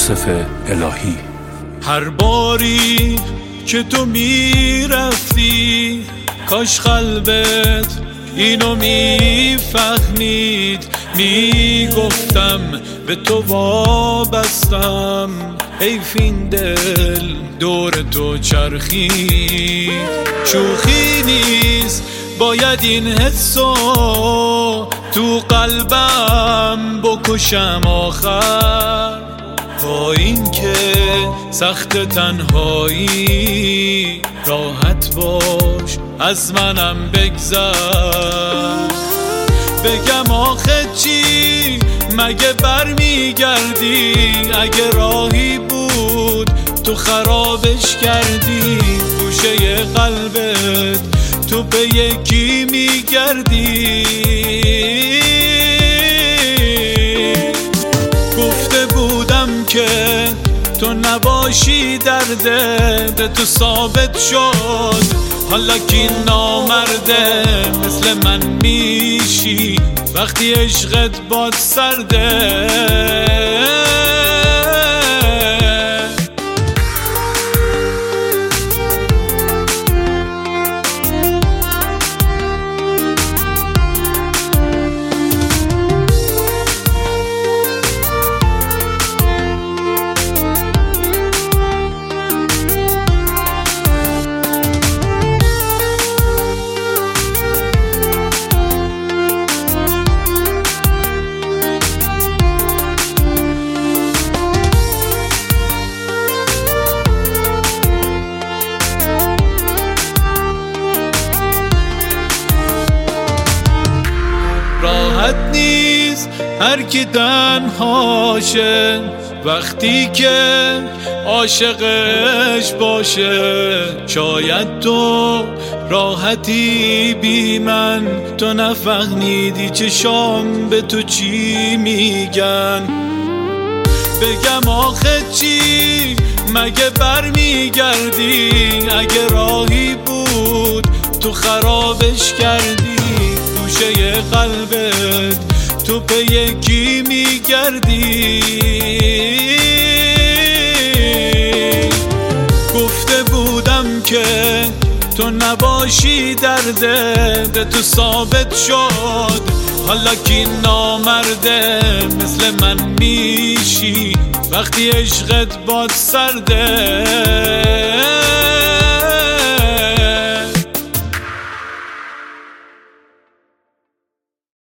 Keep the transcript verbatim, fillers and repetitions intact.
یوسف الهی. هر باری که تو میرفتی کاش قلبت اینو میفهمید، میگفتم به تو وابستم، حیف این دل دور تو چرخید. شوخی نیست باید این حسو تو قلبم بکشم آخر، با این که سخت تنهایی راحت باش از منم بگذر. بگم آخه چی مگه برمیگردی؟ اگه راهی بود تو خرابش کردی، گوشه قلبت تو به یکی میگردی. گفته بودم که تو نباشی درده، به تو ثابت شد حالا کی نامرده. مثل من میشی وقتی عشقت باد سرده. راحت نیست هر کی تنهاشه وقتی که عاشقش باشه. شاید تو راحتی بی من، تو نفهمیدی چشام به تو چی میگن. بگم آخه چی مگه برمیگردی؟ اگه راهی بود تو خرابش کردی، گوشه قلبت تو به یکی میگردی. گفته بودم که تو نباشی درده، به تو ثابت شد حالا کی نامرده. مثل من میشی وقتی عشقت باد سرده.